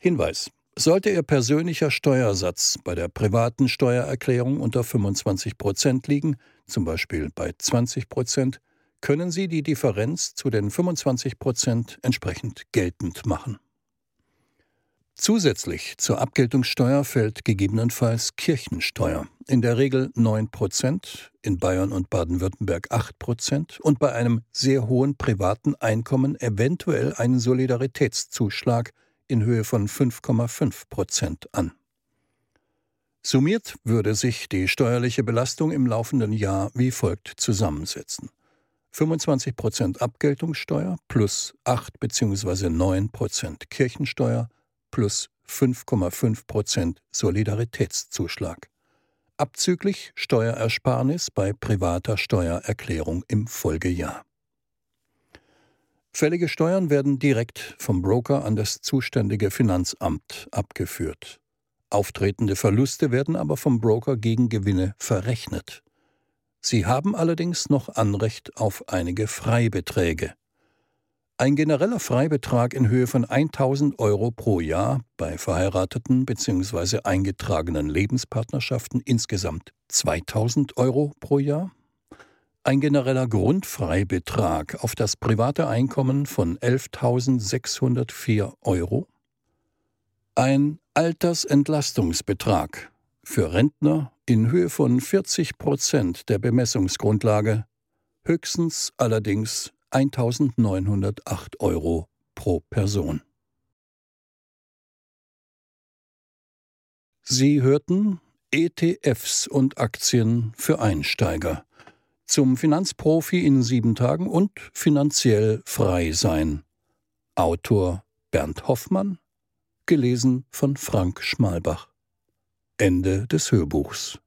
Hinweis: Sollte Ihr persönlicher Steuersatz bei der privaten Steuererklärung unter 25% liegen, zum Beispiel bei 20%, können Sie die Differenz zu den 25% entsprechend geltend machen. Zusätzlich zur Abgeltungssteuer fällt gegebenenfalls Kirchensteuer, in der Regel 9%, in Bayern und Baden-Württemberg 8% und bei einem sehr hohen privaten Einkommen eventuell einen Solidaritätszuschlag in Höhe von 5,5% an. Summiert würde sich die steuerliche Belastung im laufenden Jahr wie folgt zusammensetzen: 25% Abgeltungssteuer plus 8 bzw. 9% Kirchensteuer plus 5,5% Solidaritätszuschlag. Abzüglich Steuerersparnis bei privater Steuererklärung im Folgejahr. Fällige Steuern werden direkt vom Broker an das zuständige Finanzamt abgeführt. Auftretende Verluste werden aber vom Broker gegen Gewinne verrechnet. Sie haben allerdings noch Anrecht auf einige Freibeträge. Ein genereller Freibetrag in Höhe von 1.000 Euro pro Jahr, bei verheirateten bzw. eingetragenen Lebenspartnerschaften insgesamt 2.000 Euro pro Jahr. Ein genereller Grundfreibetrag auf das private Einkommen von 11.604 Euro. Ein Altersentlastungsbetrag für Rentner in Höhe von 40% der Bemessungsgrundlage, höchstens allerdings 1.908 Euro pro Person. Sie hörten ETFs und Aktien für Einsteiger. Zum Finanzprofi in 7 Tagen und finanziell frei sein. Autor Bernd Hoffmann, gelesen von Frank Schmalbach. Ende des Hörbuchs.